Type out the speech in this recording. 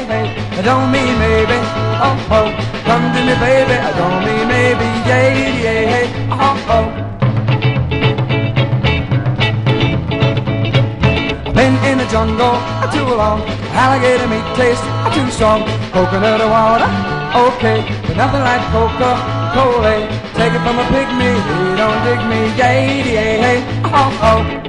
hey, don't mean maybe, oh, oh. Come to me, baby, don't mean maybe, yeah, yeah, hey, oh, oh. Been in the jungle too long, alligator meat taste too strong. Coconut water, okay, but nothing like Coca-Cola. Take it from a pygmy, he don't dig me, yeah, yeah, hey, oh, oh.